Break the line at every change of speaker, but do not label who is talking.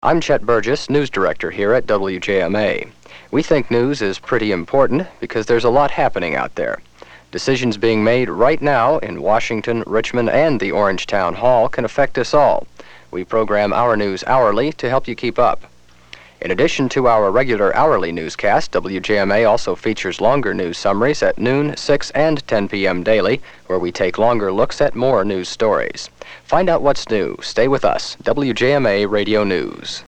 I'm Chet Burgess, News Director here at WJMA. We think news is pretty important because there's a lot happening out there. Decisions being made right now in Washington, Richmond, and the Orange Town Hall can affect us all. We program our news hourly to help you keep up. In addition to our regular hourly newscast, WJMA also features longer news summaries at noon, 6, and 10 p.m. daily, where we take longer looks at more news stories. Find out what's new. Stay with us. WJMA Radio News.